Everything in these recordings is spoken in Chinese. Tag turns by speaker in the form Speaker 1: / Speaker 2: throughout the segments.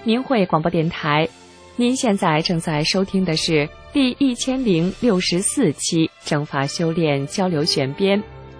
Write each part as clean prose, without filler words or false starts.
Speaker 1: 明慧广播电台，您现在正在收听的是第1064期正法修炼交流选编。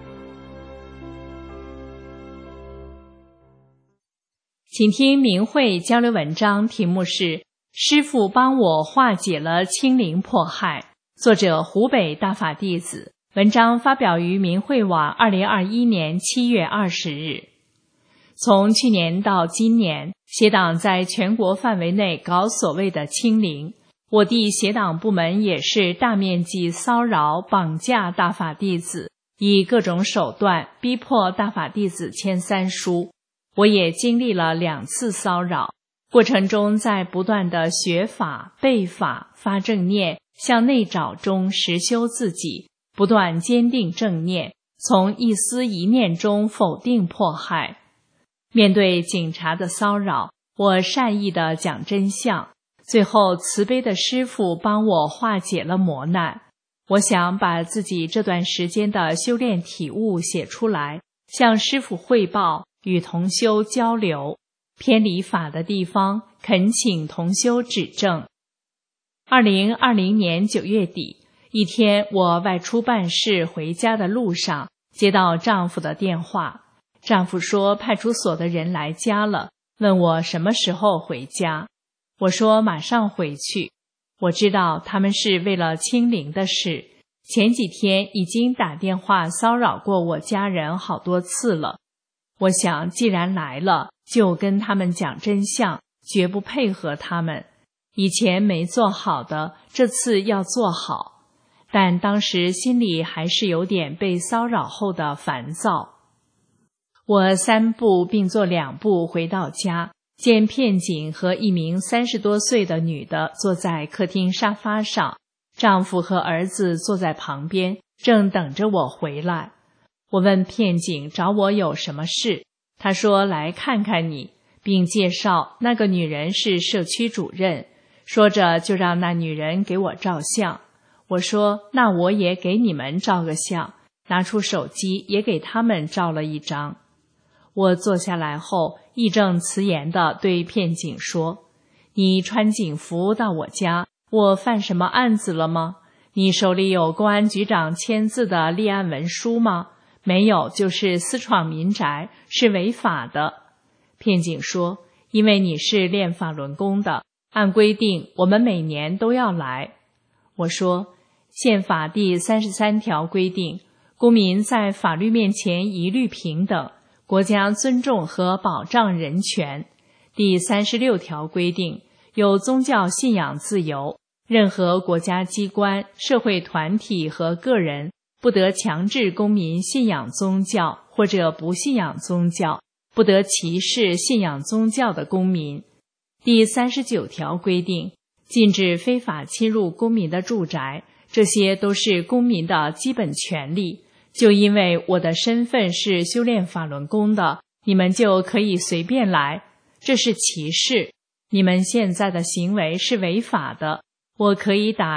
Speaker 2: 请听明慧交流文章，题目是师父帮我化解了清零迫害，作者湖北大法弟子，文章发表于明慧网2021年7月20日。从去年到今年，协党在全国范围内搞所谓的清零，我地协党部门也是大面积骚扰、绑架大法弟子，以各种手段逼迫大法弟子签三书。我也经历了2次骚扰，过程中在不断的学法、背法、发正念，向内找中实修自己，不断坚定正念，从一丝一念中否定迫害。面对警察的骚扰，我善意地讲真相，最后慈悲的师父帮我化解了磨难。我想把自己这段时间的修炼体悟写出来，向师父汇报，与同修交流，偏离法的地方恳请同修指正。2020年9月底，一天我外出办事回家的路上，接到丈夫的电话。丈夫说派出所的人来家了，问我什么时候回家。我说马上回去。我知道他们是为了清零的事，前几天已经打电话骚扰过我家人好多次了。我想既然来了，就跟他们讲真相，绝不配合他们。以前没做好的，这次要做好。但当时心里还是有点被骚扰后的烦躁。我3步并作2步回到家，见片警和一名30多岁的女的坐在客厅沙发上，丈夫和儿子坐在旁边，正等着我回来。我问片警找我有什么事，他说来看看你，并介绍那个女人是社区主任，说着就让那女人给我照相。我说那我也给你们照个相，拿出手机也给他们照了一张。我坐下来后，义正辞严地对片警说，你穿警服到我家，我犯什么案子了吗？你手里有公安局长签字的立案文书吗？没有，就是私闯民宅，是违法的。片警说，因为你是练法轮功的，按规定我们每年都要来。我说，宪法第33条规定，公民在法律面前一律平等，国家尊重和保障人权。第36条规定，有宗教信仰自由，任何国家机关、社会团体和个人不得强制公民信仰宗教或者不信仰宗教，不得歧视信仰宗教的公民。第39条规定，禁止非法侵入公民的住宅，这些都是公民的基本权利。就因为我的身份是修炼法轮功的，你们就可以随便来，这是歧视。你们现在的行为是违法的，我可以打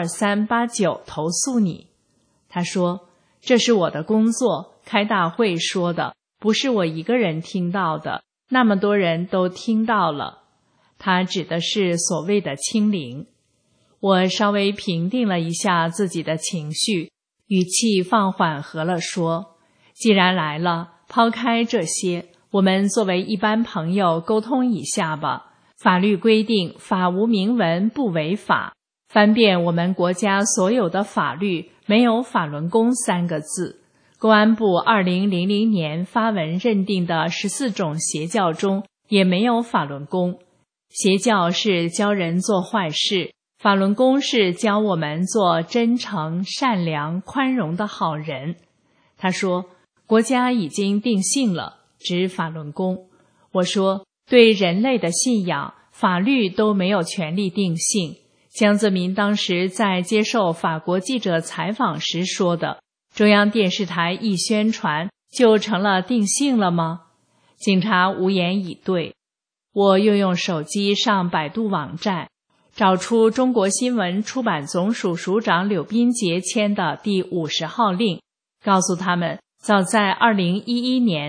Speaker 2: 12389投诉你。他说，这是我的工作，开大会说的，不是我一个人听到的，那么多人都听到了。他指的是所谓的清零。我稍微平定了一下自己的情绪，语气放缓和了说，既然来了，抛开这些，我们作为一般朋友沟通一下吧。法律规定，法无明文不违法，翻遍我们国家所有的法律，没有法轮功3个字。公安部2000年发文认定的14种邪教中也没有法轮功。邪教是教人做坏事，法轮功是教我们做真诚、善良、宽容的好人。他说，国家已经定性了，指法轮功。我说，对人类的信仰，法律都没有权利定性。江泽民当时在接受法国记者采访时说的，中央电视台一宣传，就成了定性了吗？警察无言以对。我又用手机上百度网站，找出中国新闻出版总署署长柳斌杰签的第50号令，告诉他们，早在2011年，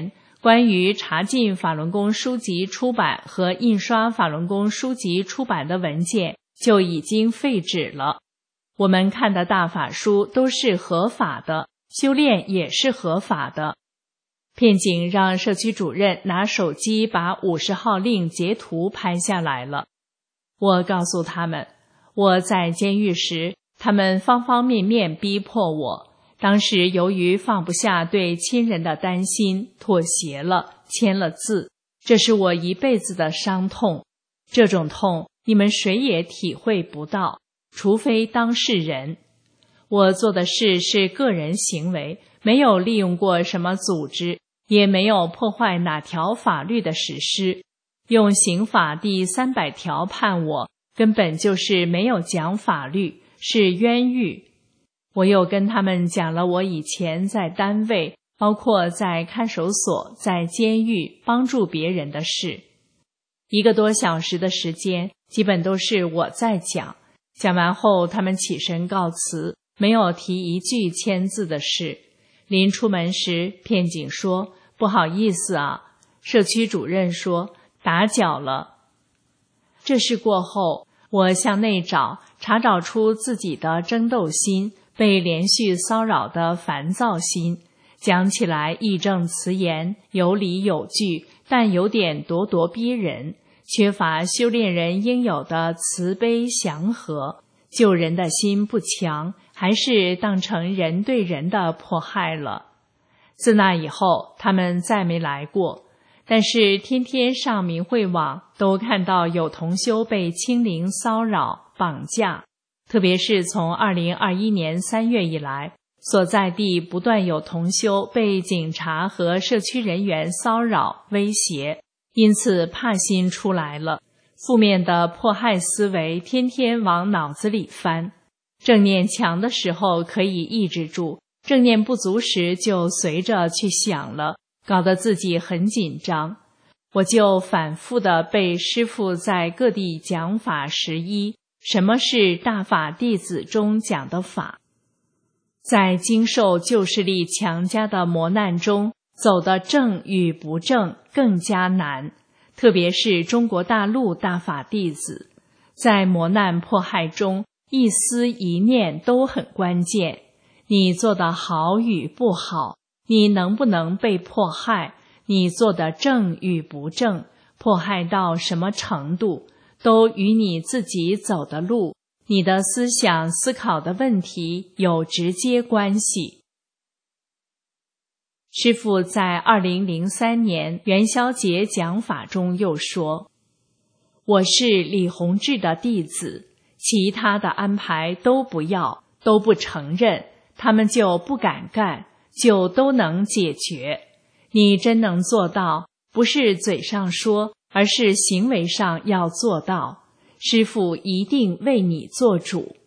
Speaker 2: 关于查禁法轮功书籍出版和印刷法轮功书籍出版的文件就已经废止了。我们看的大法书都是合法的，修炼也是合法的。片警让社区主任拿手机把50号令截图拍下来了。我告诉他们，我在监狱时，他们方方面面逼迫我，当时由于放不下对亲人的担心，妥协了，签了字，这是我一辈子的伤痛。这种痛，你们谁也体会不到，除非当事人。我做的事是个人行为，没有利用过什么组织，也没有破坏哪条法律的实施。用刑法第300条判我，根本就是没有讲法律，是冤狱。我又跟他们讲了我以前在单位，包括在看守所、在监狱帮助别人的事。1个多小时的时间，基本都是我在讲。讲完后，他们起身告辞，没有提一句签字的事。临出门时，片警说：“不好意思啊。”社区主任说：“打搅了。”这事过后，我向内查找出自己的争斗心，被连续骚扰的烦躁心，讲起来义正辞严，有理有据，但有点咄咄逼人，缺乏修炼人应有的慈悲祥和，救人的心不强，还是当成人对人的迫害了。自那以后，他们再没来过。但是天天上明慧网都看到有同修被清零骚扰、绑架，特别是从2021年3月以来，所在地不断有同修被警察和社区人员骚扰、威胁，因此怕心出来了，负面的迫害思维天天往脑子里翻。正念强的时候可以抑制住，正念不足时就随着去想了，搞得自己很紧张。我就反复地背师父在各地讲法11，什么是大法弟子中讲的法。在经受旧势力强加的磨难中，走的正与不正更加难，特别是中国大陆大法弟子，在磨难迫害中，一思一念都很关键。你做的好与不好，你能不能被迫害，你做的正与不正，迫害到什么程度，都与你自己走的路，你的思想思考的问题有直接关系。师父在2003年元宵节讲法中又说，我是李洪志的弟子，其他的安排都不要，都不承认，他们就不敢干，就都能解决。你真能做到，不是嘴上说，而是行为上要做到。师父一定为你做主。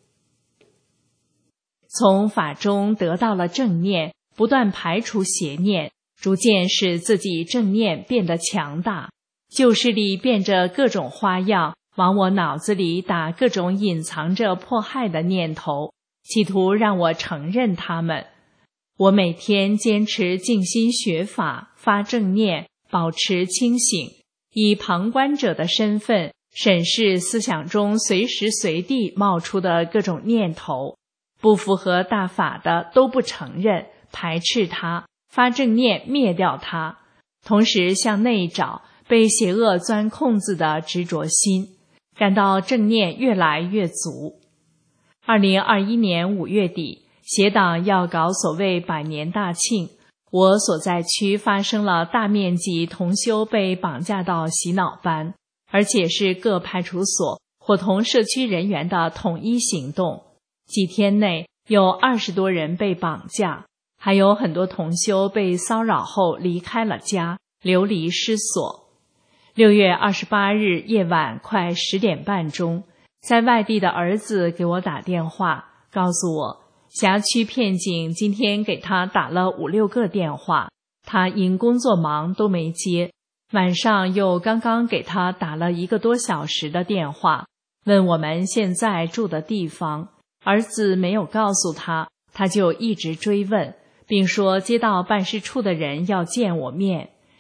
Speaker 2: 从法中得到了正念，不断排除邪念，逐渐使自己正念变得强大。旧势力变着各种花样，往我脑子里打各种隐藏着迫害的念头，企图让我承认他们。我每天坚持静心学法，发正念，保持清醒，以旁观者的身份审视思想中随时随地冒出的各种念头，不符合大法的都不承认，排斥它，发正念灭掉它，同时向内找被邪恶钻空子的执着心，感到正念越来越足。2021年5月底，协党要搞所谓100年大庆，我所在区发生了大面积同修被绑架到洗脑班，而且是各派出所伙同社区人员的统一行动。几天内有20多人被绑架，还有很多同修被骚扰后离开了家，流离失所。6月28日夜晚快10点半钟，在外地的儿子给我打电话，告诉我辖区片警今天给他打了5、6个电话，他因工作忙都没接。晚上又刚刚给他打了1个多小时的电话，问我们现在住的地方。儿子没有告诉他，他就一直追问，并说街道办事处的人要见我面。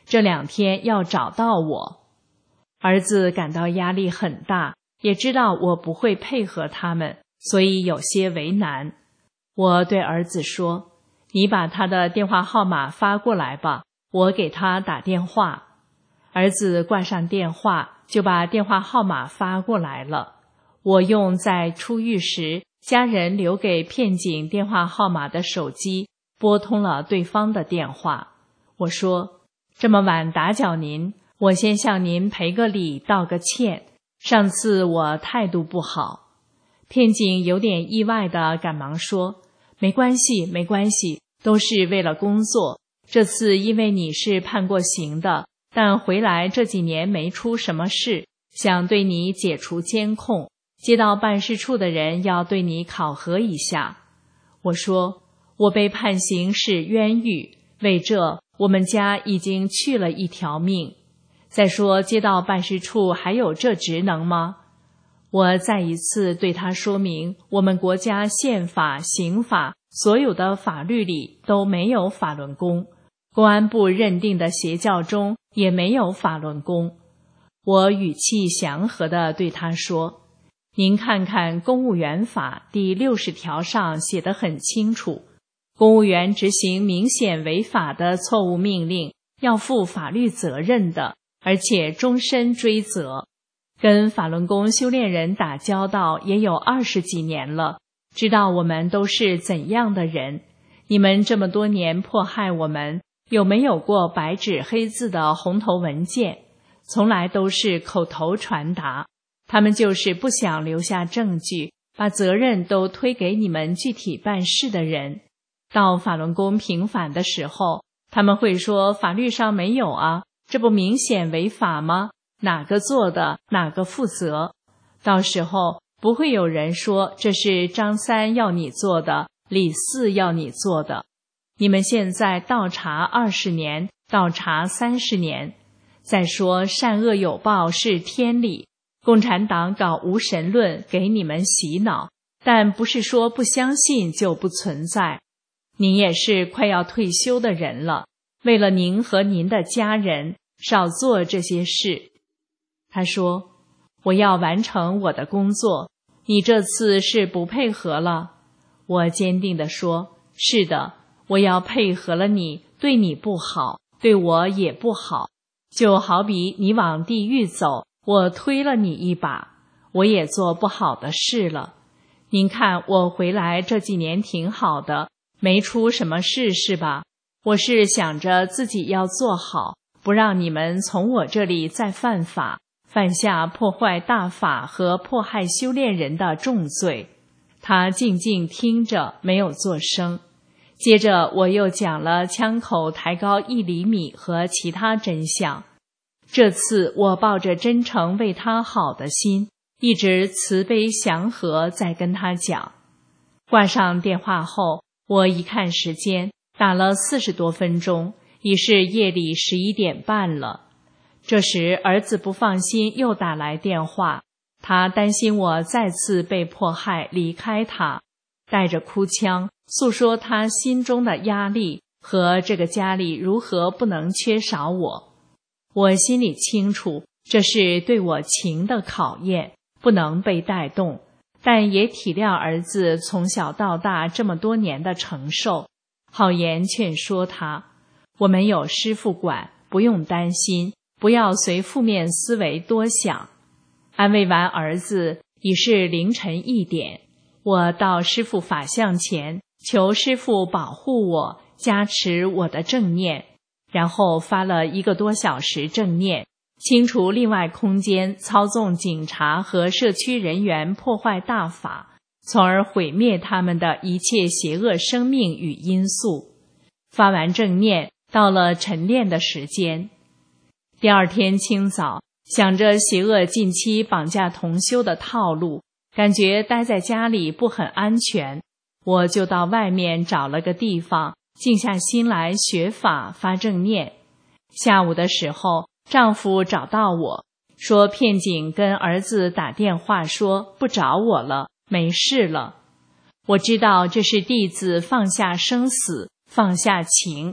Speaker 2: 这2天要找到我。儿子感到压力很大，也知道我不会配合他们，所以有些为难。我对儿子说，你把他的电话号码发过来吧，我给他打电话。儿子挂上电话，就把电话号码发过来了。我用在出狱时家人留给片警电话号码的手机拨通了对方的电话。我说，这么晚打搅您，我先向您赔个礼，道个歉，上次我态度不好。片警有点意外地赶忙说，没关系，没关系，都是为了工作，这次因为你是判过刑的，但回来这几年没出什么事，想对你解除监控，街道办事处的人要对你考核一下。我说，我被判刑是冤狱，为这我们家已经去了一条命。再说街道办事处还有这职能吗？我再一次对他说明，我们国家宪法、刑法所有的法律里都没有法轮功，公安部认定的邪教中也没有法轮功。我语气祥和地对他说，您看看公务员法第60条上写得很清楚，公务员执行明显违法的错误命令要负法律责任的，而且终身追责。跟法轮功修炼人打交道也有20几年了，知道我们都是怎样的人。你们这么多年迫害我们，有没有过白纸黑字的红头文件？从来都是口头传达，他们就是不想留下证据，把责任都推给你们具体办事的人。到法轮功平反的时候，他们会说法律上没有啊，这不明显违法吗？哪个做的，哪个负责？到时候不会有人说这是张三要你做的，李四要你做的。你们现在倒查20年，倒查30年。再说善恶有报是天理，共产党搞无神论给你们洗脑，但不是说不相信就不存在。您也是快要退休的人了，为了您和您的家人，少做这些事。他说，我要完成我的工作，你这次是不配合了。我坚定地说，是的，我要配合了你，对你不好，对我也不好。就好比你往地狱走，我推了你一把，我也做不好的事了。您看我回来这几年挺好的，没出什么事是吧？我是想着自己要做好，不让你们从我这里再犯法，犯下破坏大法和迫害修炼人的重罪。他静静听着，没有作声。接着我又讲了枪口抬高1厘米和其他真相。这次我抱着真诚为他好的心，一直慈悲祥和在跟他讲。挂上电话后，我一看时间，打了40多分钟，已是夜里11点半了。这时儿子不放心，又打来电话，他担心我再次被迫害离开他，带着哭腔诉说他心中的压力和这个家里如何不能缺少我。我心里清楚，这是对我情的考验，不能被带动，但也体谅儿子从小到大这么多年的承受，好言劝说他，我们有师父管，不用担心，不要随负面思维多想。安慰完儿子，已是凌晨1点，我到师父法像前，求师父保护我，加持我的正念，然后发了1个多小时正念，清除另外空间操纵警察和社区人员破坏大法，从而毁灭他们的一切邪恶生命与因素。发完正念，到了晨练的时间。第2天清早，想着邪恶近期绑架同修的套路，感觉待在家里不很安全，我就到外面找了个地方，静下心来学法发正念。下午的时候，丈夫找到我，说片警跟儿子打电话说不找我了，没事了。我知道这是弟子放下生死，放下情，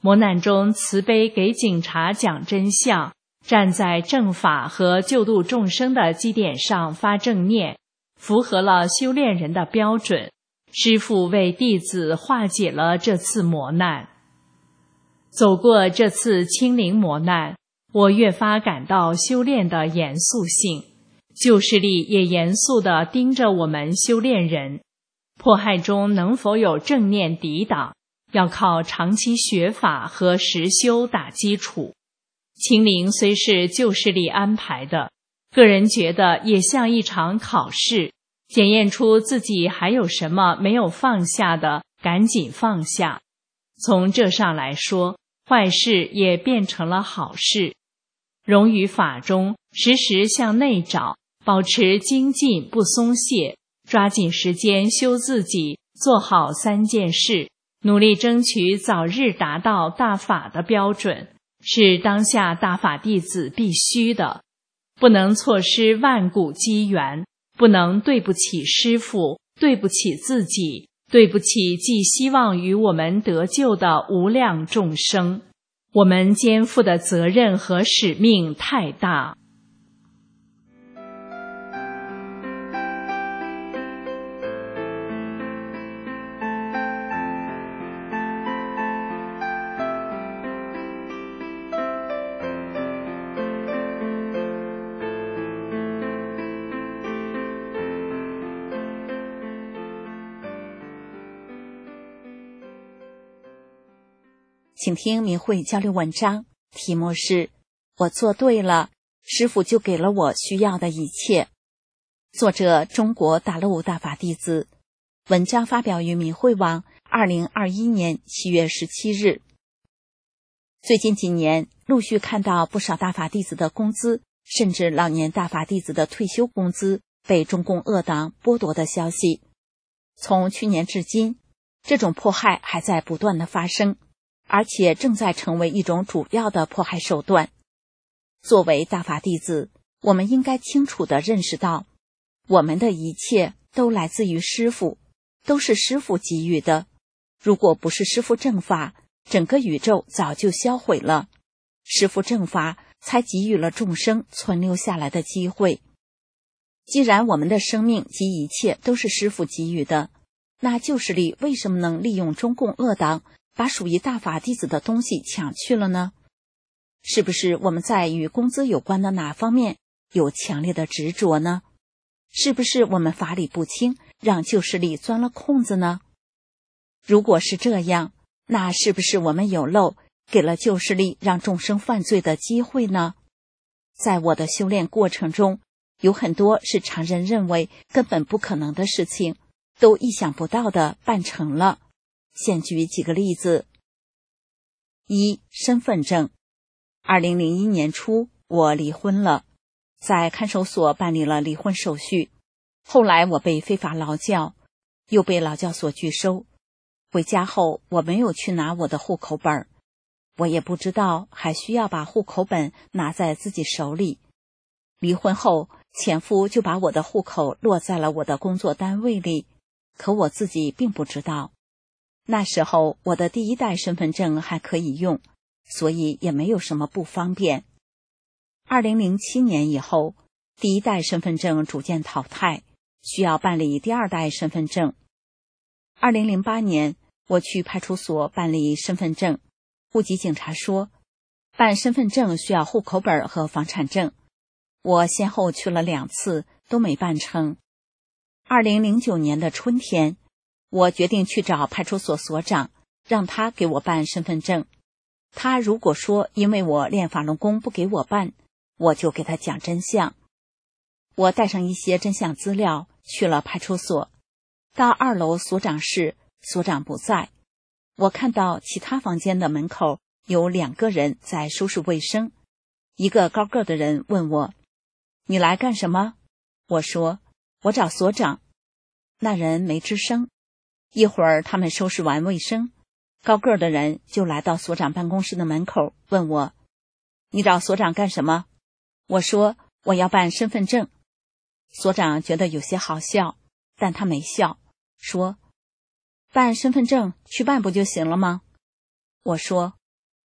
Speaker 2: 磨难中慈悲给警察讲真相，站在正法和救度众生的基点上发正念，符合了修炼人的标准。师父为弟子化解了这次磨难。走过这次清零磨难，我越发感到修炼的严肃性，旧势力也严肃地盯着我们修炼人。迫害中能否有正念抵挡，要靠长期学法和实修打基础。清零虽是旧势力安排的，个人觉得也像一场考试，检验出自己还有什么没有放下的，赶紧放下。从这上来说，坏事也变成了好事。融于法中，时时向内找，保持精进不松懈，抓紧时间修自己，做好3件事，努力争取早日达到大法的标准，是当下大法弟子必须的。不能错失万古机缘，不能对不起师父，对不起自己，对不起寄希望于我们得救的无量众生。我们肩负的责任和使命太大。
Speaker 3: 请听明慧交流文章，题目是我做对了，师父就给了我需要的一切。作者中国大陆大法弟子，文章发表于明慧网2021年7月17日。最近几年陆续看到不少大法弟子的工资，甚至老年大法弟子的退休工资被中共恶党剥夺的消息。从去年至今，这种迫害还在不断的发生，而且正在成为一种主要的迫害手段。作为大法弟子，我们应该清楚地认识到，我们的一切都来自于师父，都是师父给予的。如果不是师父正法，整个宇宙早就销毁了。师父正法才给予了众生存留下来的机会。既然我们的生命及一切都是师父给予的，那旧势力为什么能利用中共恶党把属于大法弟子的东西抢去了呢？是不是我们在与工资有关的哪方面有强烈的执着呢？是不是我们法理不清，让旧势力钻了空子呢？如果是这样，那是不是我们有漏，给了旧势力让众生犯罪的机会呢？在我的修炼过程中，有很多是常人认为根本不可能的事情，都意想不到的办成了。现举几个例子。一、身份证。2001年初，我离婚了，在看守所办理了离婚手续。后来我被非法劳教，又被劳教所拒收。回家后，我没有去拿我的户口本，我也不知道还需要把户口本拿在自己手里。离婚后，前夫就把我的户口落在了我的工作单位里，可我自己并不知道。那时候我的第1代身份证还可以用，所以也没有什么不方便。2007年以后，第1代身份证逐渐淘汰，需要办理第2代身份证。2008年，我去派出所办理身份证，户籍警察说，办身份证需要户口本和房产证。我先后去了2次，都没办成。2009年的春天，我决定去找派出所所长，让他给我办身份证。他如果说因为我练法轮功不给我办，我就给他讲真相。我带上一些真相资料去了派出所，到2楼所长室，所长不在。我看到其他房间的门口有2个人在收拾卫生。一个高个的人问我，你来干什么？我说，我找所长。那人没吱声。一会儿他们收拾完卫生，高个的人就来到所长办公室的门口问我，你找所长干什么？我说，我要办身份证。所长觉得有些好笑，但他没笑，说，办身份证去办不就行了吗？我说，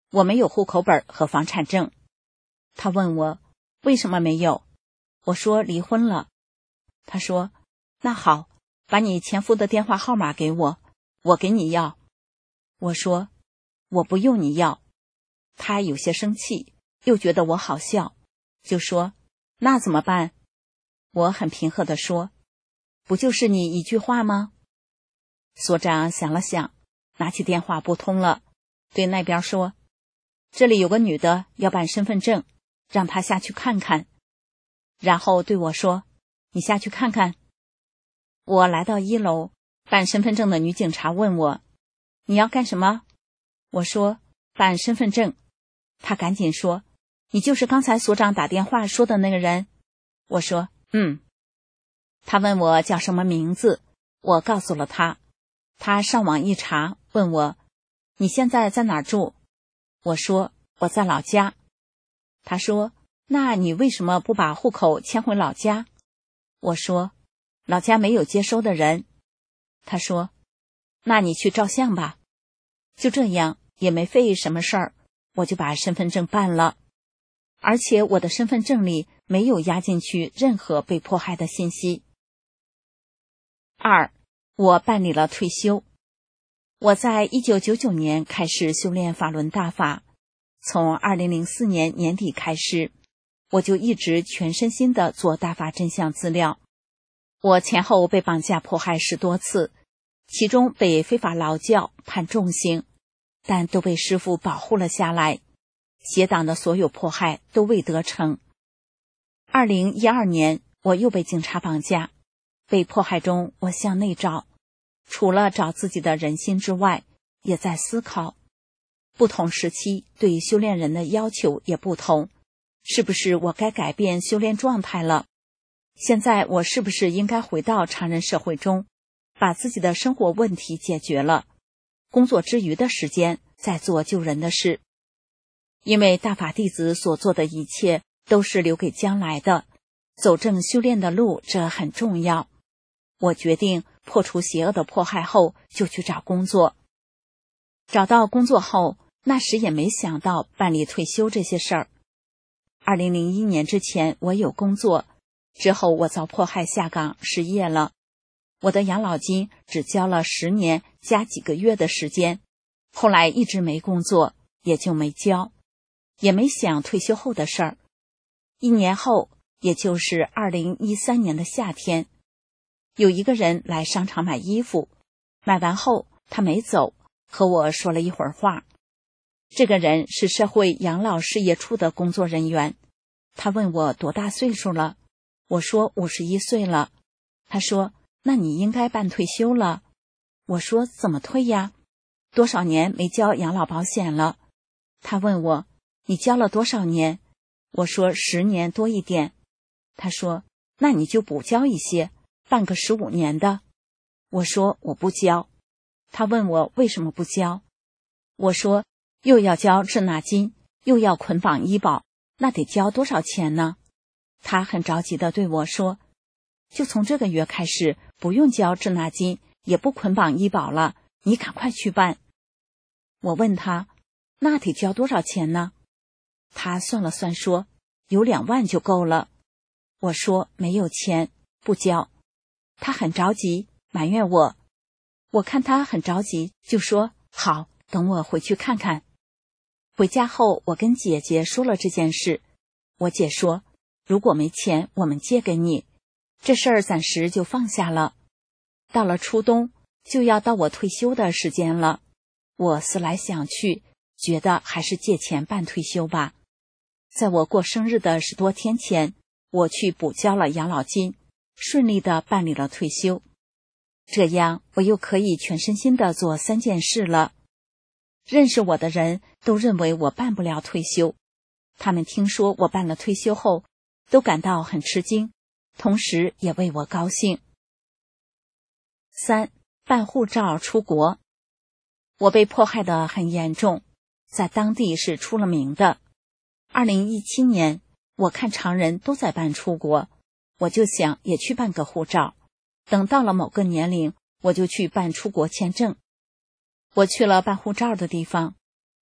Speaker 3: 我没有户口本和房产证。他问我为什么没有，我说离婚了。他说那好，把你前夫的电话号码给我，我给你要。我说我不用你要。他有些生气，又觉得我好笑，就说那怎么办？我很平和地说，不就是你一句话吗？所长想了想，拿起电话拨通了，对那边说，这里有个女的要办身份证，让她下去看看。然后对我说，你下去看看。我来到1楼，办身份证的女警察问我，你要干什么？我说办身份证。她赶紧说，你就是刚才所长打电话说的那个人？我说她问我叫什么名字，我告诉了她。她上网一查，问我你现在在哪儿住？我说我在老家。她说那你为什么不把户口迁回老家？我说老家没有接收的人。她说那你去照相吧。就这样，也没费什么事儿，我就把身份证办了。而且我的身份证里没有压进去任何被迫害的信息。2. 我办理了退休。我在1999年开始修炼法轮大法，从2004年年底开始，我就一直全身心地做大法真相资料。我前后被绑架迫害10多次，其中被非法劳教判重刑，但都被师父保护了下来，邪党的所有迫害都未得逞。2012年我又被警察绑架，被迫害中我向内找，除了找自己的人心之外，也在思考，不同时期对修炼人的要求也不同，是不是我该改变修炼状态了？现在我是不是应该回到常人社会中，把自己的生活问题解决了，工作之余的时间再做救人的事？因为大法弟子所做的一切都是留给将来的，走正修炼的路，这很重要。我决定破除邪恶的迫害后，就去找工作。找到工作后，那时也没想到办理退休这些事儿。2001年之前我有工作，之后我遭迫害下岗失业了，我的养老金只交了10年加几个月的时间，后来一直没工作，也就没交，也没想退休后的事儿。1年后，也就是2013年的夏天，有一个人来商场买衣服，买完后他没走，和我说了一会儿话。这个人是社会养老事业处的工作人员，他问我多大岁数了，我说51岁了。他说那你应该办退休了。我说怎么退呀？多少年没交养老保险了？他问我你交了多少年？我说10年多一点。他说那你就补交一些，办个15年的。我说我不交。他问我为什么不交？我说又要交滞纳金，又要捆绑医保，那得交多少钱呢？他很着急地对我说，就从这个月开始不用交滞纳金，也不捆绑医保了，你赶快去办。我问他那得交多少钱呢？他算了算说有2万就够了。我说没有钱，不交。他很着急，埋怨我。我看他很着急，就说好，等我回去看看。回家后，我跟姐姐说了这件事。我姐说，如果没钱，我们借给你。这事儿暂时就放下了。到了初冬，就要到我退休的时间了。我思来想去，觉得还是借钱办退休吧。在我过生日的10多天前，我去补交了养老金，顺利地办理了退休。这样我又可以全身心地做3件事了。认识我的人都认为我办不了退休，他们听说我办了退休后，都感到很吃惊，同时也为我高兴。3. 办护照出国。我被迫害得很严重，在当地是出了名的。2017年，我看常人都在办出国，我就想也去办个护照，等到了某个年龄，我就去办出国签证。我去了办护照的地方，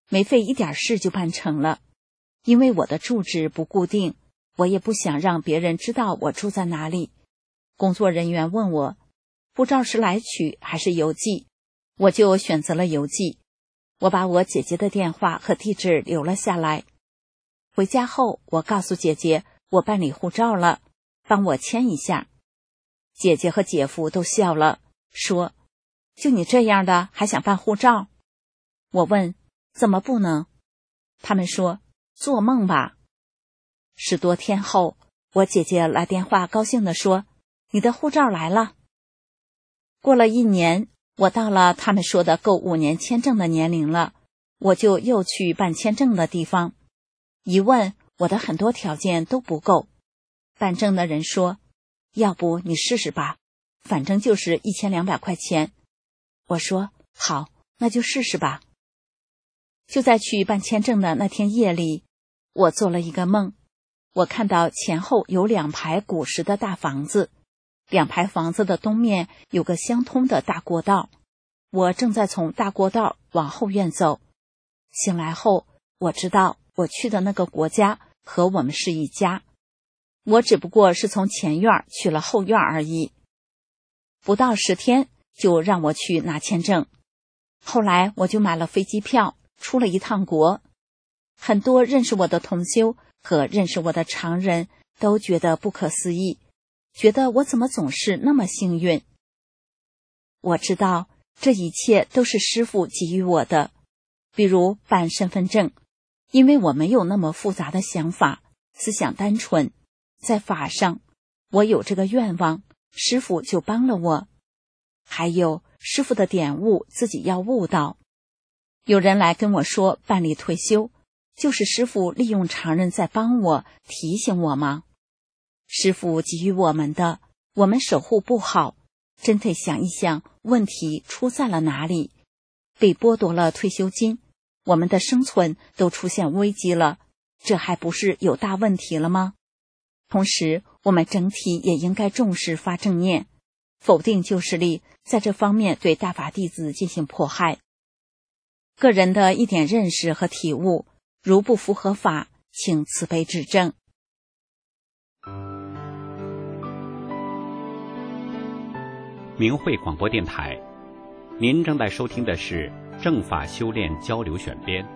Speaker 3: 没费一点事就办成了。因为我的住址不固定，我也不想让别人知道我住在哪里。工作人员问我，护照是来取还是邮寄，我就选择了邮寄。我把我姐姐的电话和地址留了下来。回家后，我告诉姐姐我办理护照了，帮我签一下。姐姐和姐夫都笑了，说，就你这样的还想办护照？我问，怎么不能？他们说，做梦吧。10多天后，我姐姐来电话高兴地说，你的护照来了。过了1年，我到了他们说的够5年签证的年龄了，我就又去办签证的地方。一问，我的很多条件都不够。办证的人说，要不你试试吧，反正就是1200块钱。我说，好，那就试试吧。就在去办签证的那天夜里，我做了一个梦。我看到前后有2排古时的大房子，2排房子的东面有个相通的大过道，我正在从大过道往后院走。醒来后，我知道我去的那个国家和我们是一家，我只不过是从前院去了后院而已。不到10天就让我去拿签证，后来我就买了飞机票，出了一趟国。很多认识我的同修和认识我的常人都觉得不可思议，觉得我怎么总是那么幸运。我知道这一切都是师父给予我的，比如办身份证，因为我没有那么复杂的想法，思想单纯，在法上我有这个愿望，师父就帮了我。还有师父的点悟自己要悟到。有人来跟我说办理退休，就是师父利用常人在帮我提醒我吗？师父给予我们的，我们守护不好，真得想一想问题出在了哪里。被剥夺了退休金，我们的生存都出现危机了，这还不是有大问题了吗？同时，我们整体也应该重视发正念，否定旧势力在这方面对大法弟子进行迫害。个人的一点认识和体悟，如不符合法，请慈悲指正。
Speaker 4: 明慧广播电台，您正在收听的是正法修炼交流选编。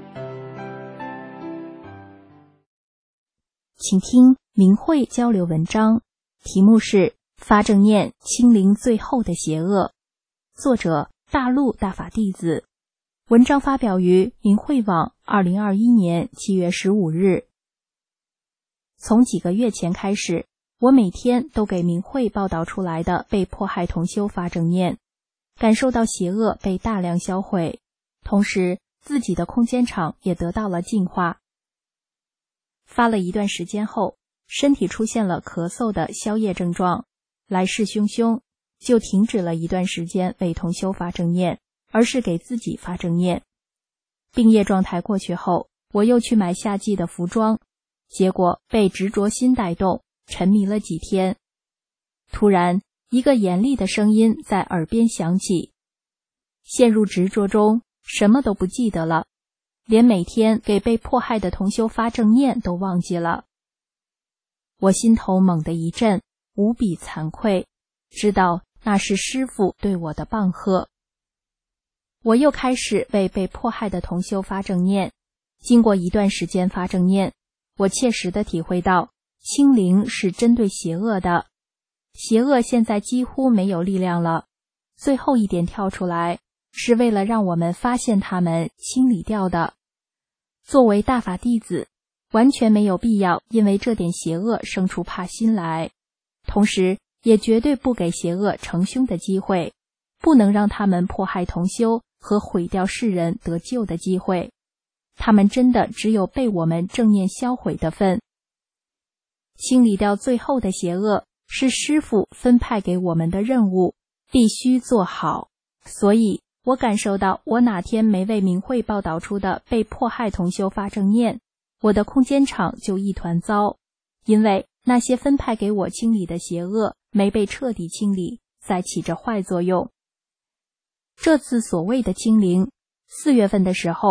Speaker 2: 请听明慧交流文章，题目是发正念清零最后的邪恶，作者大陆大法弟子。文章发表于明慧网2021年7月15日。从几个月前开始，我每天都给明慧报道出来的被迫害同修发正念，感受到邪恶被大量销毁，同时自己的空间场也得到了净化。发了一段时间后，身体出现了咳嗽的消业症状，来势汹汹，就停止了一段时间为同修发正念，而是给自己发正念。病业状态过去后，我又去买夏季的服装，结果被执着心带动，沉迷了几天。突然，一个严厉的声音在耳边响起，陷入执着中，什么都不记得了，连每天给被迫害的同修发正念都忘记了。我心头猛地一震，无比惭愧，知道那是师父对我的棒喝。我又开始为被迫害的同修发正念。经过一段时间发正念，我切实地体会到清零是针对邪恶的，邪恶现在几乎没有力量了，最后一点跳出来是为了让我们发现它们，清理掉的。作为大法弟子，完全没有必要因为这点邪恶生出怕心来，同时也绝对不给邪恶成凶的机会，不能让他们迫害同修和毁掉世人得救的机会，他们真的只有被我们正念销毁的份。清理掉最后的邪恶是师父分派给我们的任务，必须做好。所以我感受到我哪天没为明慧报道出的被迫害同修发正念，我的空间场就一团糟，因为那些分派给我清理的邪恶没被彻底清理，在起着坏作用。这次所谓的清零，4月份的时候，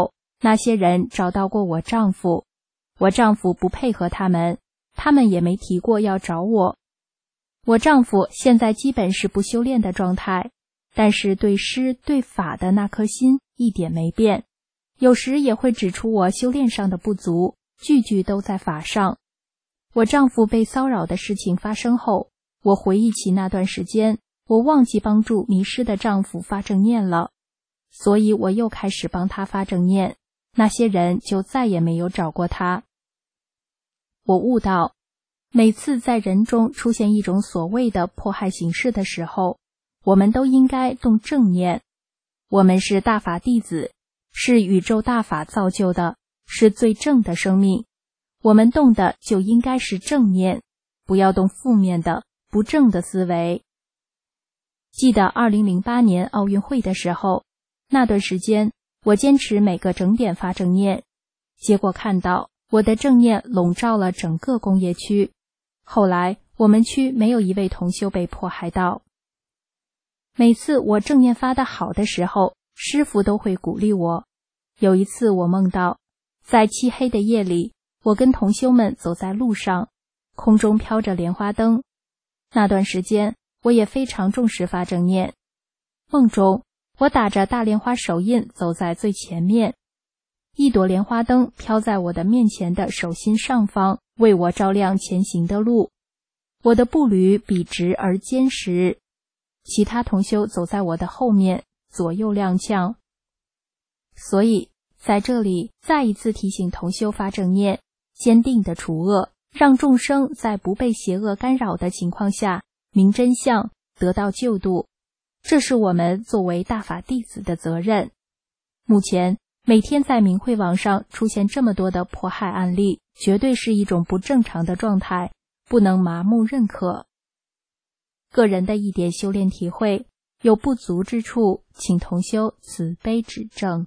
Speaker 5: 那些人找到过我丈夫，我丈夫不配合他们，他们也没提过要找我。我丈夫现在基本是不修炼的状态，但是对诗对法的那颗心一点没变，有时也会指出我修炼上的不足，句句都在法上。我丈夫被骚扰的事情发生后，我回忆起那段时间，我忘记帮助迷失的丈夫发正念了，所以我又开始帮他发正念，那些人就再也没有找过他。我悟到，每次在人中出现一种所谓的迫害形式的时候，我们都应该动正念。我们是大法弟子，是宇宙大法造就的，是最正的生命，我们动的就应该是正念，不要动负面的不正的思维。记得2008年奥运会的时候，那段时间我坚持每个整点发正念，结果看到我的正念笼罩了整个工业区。后来我们区没有一位同修被迫害到。每次我正念发得好的时候，师父都会鼓励我。有一次我梦到，在漆黑的夜里，我跟同修们走在路上，空中飘着莲花灯。那段时间我也非常重视发正念。梦中我打着大莲花手印走在最前面，一朵莲花灯飘在我的面前的手心上方，为我照亮前行的路。我的步履笔直而坚实，其他同修走在我的后面，左右踉跄。所以在这里再一次提醒同修发正念，坚定地除恶，让众生在不被邪恶干扰的情况下明真相，得到救度。这是我们作为大法弟子的责任。目前每天在明慧网上出现这么多的迫害案例，绝对是一种不正常的状态，不能麻木认可。个人的一点修炼体会，有不足之处，请同修慈悲指正。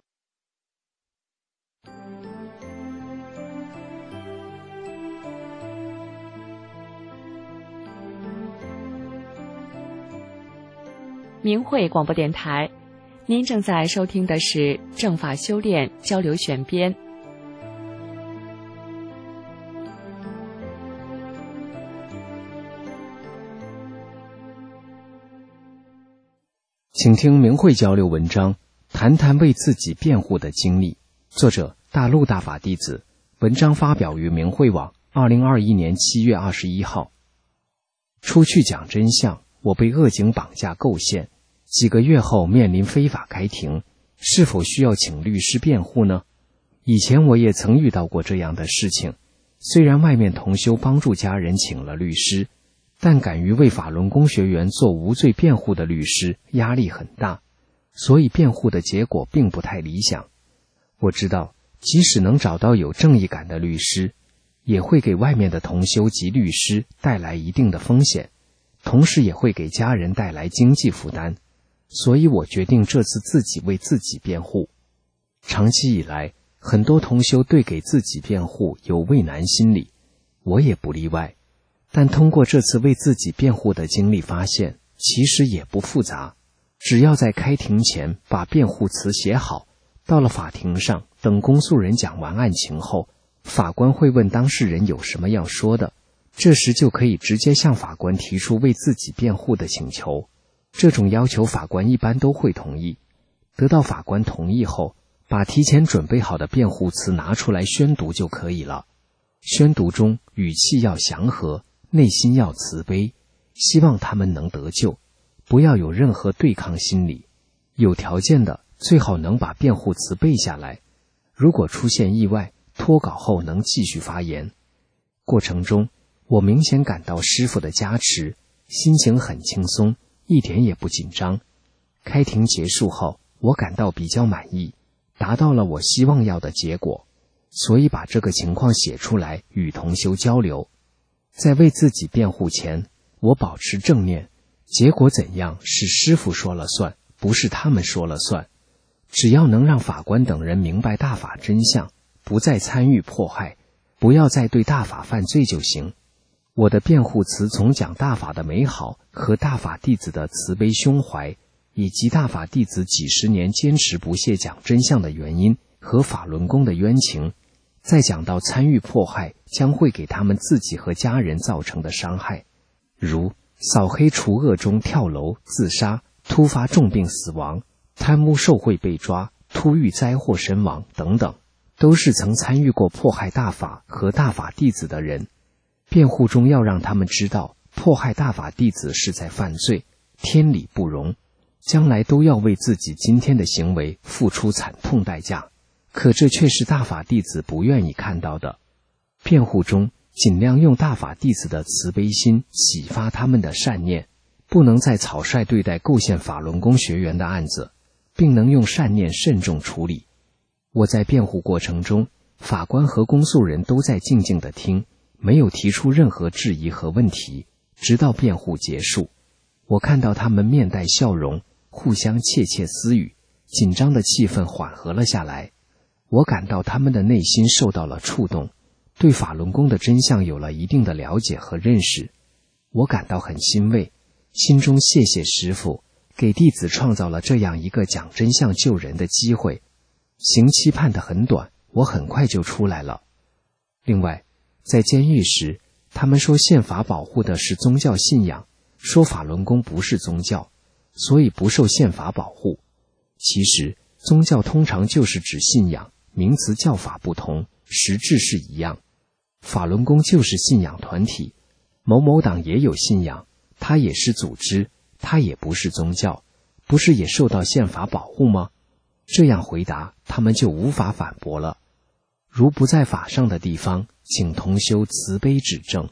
Speaker 1: 明慧广播电台，您正在收听的是正法修炼交流选编。
Speaker 6: 请听明慧交流文章，谈谈为自己辩护的经历。作者大陆大法弟子，文章发表于明慧网2021年7月21号。出去讲真相，我被恶警绑架构陷，几个月后面临非法开庭，是否需要请律师辩护呢？以前我也曾遇到过这样的事情，虽然外面同修帮助家人请了律师，但敢于为法轮功学员做无罪辩护的律师压力很大，所以辩护的结果并不太理想。我知道，即使能找到有正义感的律师，也会给外面的同修及律师带来一定的风险，同时也会给家人带来经济负担。所以我决定这次自己为自己辩护。长期以来，很多同修对给自己辩护有畏难心理，我也不例外。但通过这次为自己辩护的经历发现，其实也不复杂，只要在开庭前把辩护词写好，到了法庭上，等公诉人讲完案情后，法官会问当事人有什么要说的，这时就可以直接向法官提出为自己辩护的请求。这种要求法官一般都会同意。得到法官同意后，把提前准备好的辩护词拿出来宣读就可以了。宣读中语气要祥和，内心要慈悲，希望他们能得救，不要有任何对抗心理。有条件的最好能把辩护词背下来，如果出现意外，脱稿后能继续发言。过程中，我明显感到师父的加持，心情很轻松，一点也不紧张。开庭结束后，我感到比较满意，达到了我希望要的结果，所以把这个情况写出来与同修交流。在为自己辩护前，我保持正念，结果怎样是师父说了算，不是他们说了算。只要能让法官等人明白大法真相，不再参与迫害，不要再对大法犯罪就行。我的辩护词从讲大法的美好和大法弟子的慈悲胸怀，以及大法弟子几十年坚持不懈讲真相的原因和法轮功的冤情，再讲到参与迫害将会给他们自己和家人造成的伤害，如扫黑除恶中跳楼自杀、突发重病死亡、贪污受贿被抓、突遇灾祸身亡等等，都是曾参与过迫害大法和大法弟子的人。辩护中要让他们知道，迫害大法弟子是在犯罪，天理不容，将来都要为自己今天的行为付出惨痛代价。可这却是大法弟子不愿意看到的。辩护中尽量用大法弟子的慈悲心启发他们的善念，不能再草率对待构陷法轮功学员的案子，并能用善念慎重处理。我在辩护过程中，法官和公诉人都在静静地听，没有提出任何质疑和问题，直到辩护结束。我看到他们面带笑容，互相窃窃私语，紧张的气氛缓和了下来。我感到他们的内心受到了触动，对法轮功的真相有了一定的了解和认识。我感到很欣慰，心中谢谢师父给弟子创造了这样一个讲真相救人的机会。刑期判得很短，我很快就出来了。另外，在监狱时，他们说宪法保护的是宗教信仰，说法轮功不是宗教，所以不受宪法保护。其实宗教通常就是指信仰，名词叫法不同，实质是一样。法轮功就是信仰团体，某某党也有信仰，它也是组织，它也不是宗教，不是也受到宪法保护吗？这样回答，他们就无法反驳了。如不在法上的地方，请同修慈悲指正。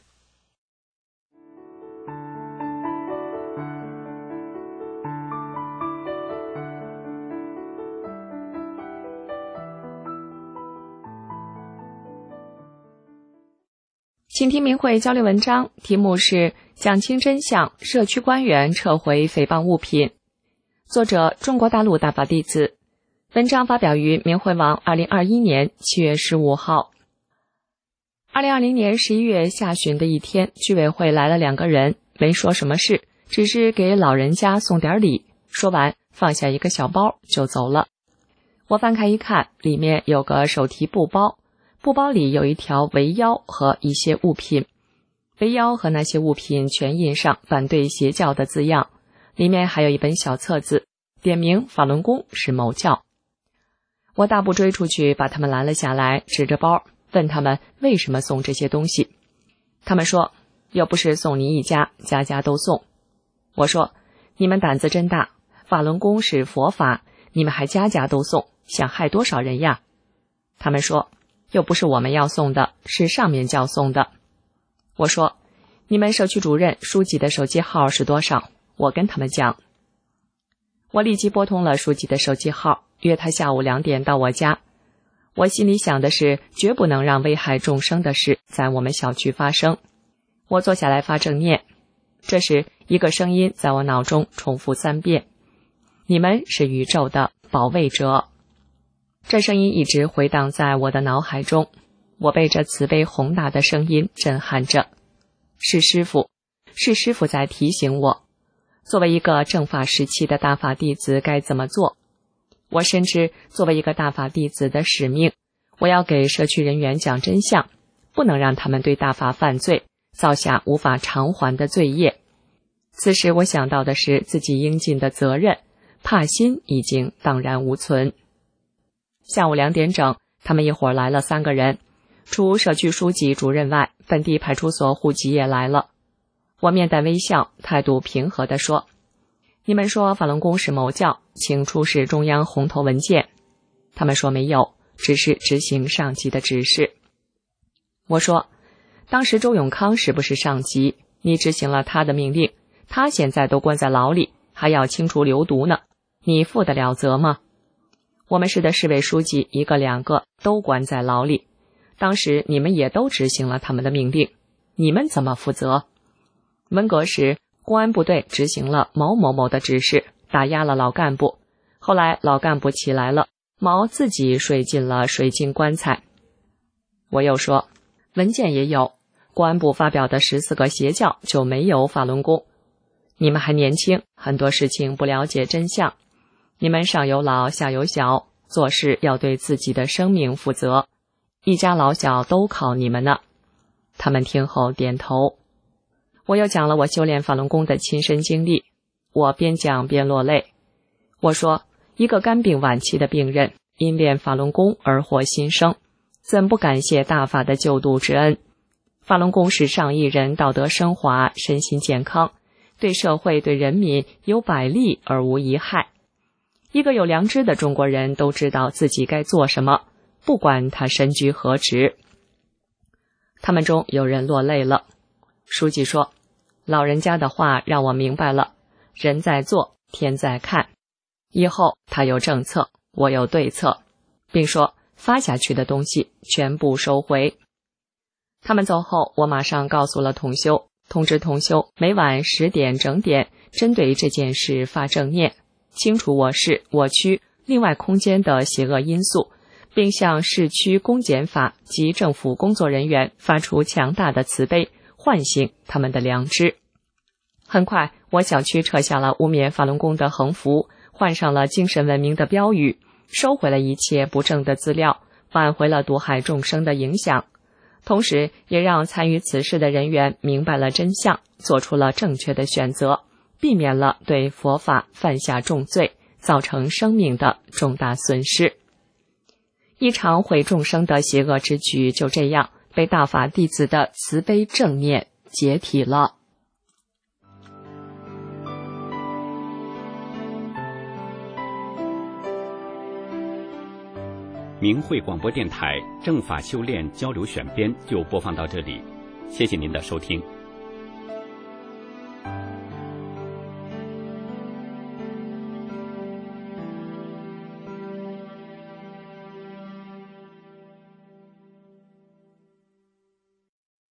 Speaker 1: 请听明慧交流文章，题目是讲清真相，社区官员撤回诽谤物品。作者中国大陆大法弟子。文章发表于明慧网2021年7月15号。2020年11月下旬的一天，居委会来了2个人，没说什么事，只是给老人家送点礼，说完放下一个小包就走了。我翻开一看，里面有个手提布包，布包里有一条围腰和一些物品，围腰和那些物品全印上反对邪教的字样，里面还有一本小册子，点明法轮功是某教。我大步追出去，把他们拦了下来，指着包问他们为什么送这些东西。他们说又不是送你一家，家家都送。我说你们胆子真大，法轮功是佛法，你们还家家都送，想害多少人呀？他们说又不是我们要送的，是上面教送的。我说你们社区主任、书记的手机号是多少？我跟他们讲。我立即拨通了书记的手机号，约他下午2点到我家。我心里想的是，绝不能让危害众生的事在我们小区发生。我坐下来发正念，这时一个声音在我脑中重复3遍：你们是宇宙的保卫者。这声音一直回荡在我的脑海中，我被这慈悲宏大的声音震撼着。是师父在提醒我，作为一个正法时期的大法弟子该怎么做。我深知作为一个大法弟子的使命，我要给社区人员讲真相，不能让他们对大法犯罪，造下无法偿还的罪业。此时我想到的是自己应尽的责任，怕心已经荡然无存。下午2点整，他们一伙来了3个人，除社区书记主任外，本地派出所户籍也来了。我面带微笑，态度平和地说，你们说法轮功是某教，请出示中央红头文件。他们说没有，只是执行上级的指示。我说，当时周永康是不是上级？你执行了他的命令，他现在都关在牢里，还要清除流毒呢，你负得了责吗？我们市的市委书记1个2个都关在牢里，当时你们也都执行了他们的命令，你们怎么负责？文革时公安部队执行了某某某的指示，打压了老干部，后来老干部起来了，毛自己睡进了水晶棺材。我又说，文件也有，公安部发表的14个邪教就没有法轮功。你们还年轻，很多事情不了解真相，你们上有老下有小， 做事要对自己的生命负责，一家老小都靠你们呢。他们听后点头。我又讲了我修炼法轮功的亲身经历，我边讲边落泪。我说，一个肝病晚期的病人因练法轮功而获新生，怎不感谢大法的救度之恩？法轮功使上亿人道德升华，身心健康，对社会对人民有百利而无一害。一个有良知的中国人都知道自己该做什么，不管他身居何职。他们中有人落泪了。书记说，老人家的话让我明白了，人在做，天在看。以后他有政策，我有对策，并说发下去的东西全部收回。他们走后，我马上告诉了同修，通知同修每晚10点整点针对这件事发正念，清除我市、我区另外空间的邪恶因素，并向市区公检法及政府工作人员发出强大的慈悲，唤醒他们的良知。很快，我小区撤下了污蔑法轮功的横幅，换上了精神文明的标语，收回了一切不正的资料，挽回了毒害众生的影响，同时也让参与此事的人员明白了真相，做出了正确的选择，避免了对佛法犯下重罪，造成生命的重大损失。一场毁众生的邪恶之举就这样被大法弟子的慈悲正念解体了。
Speaker 4: 明慧广播电台正法修炼交流选编就播放到这里，谢谢您的收听。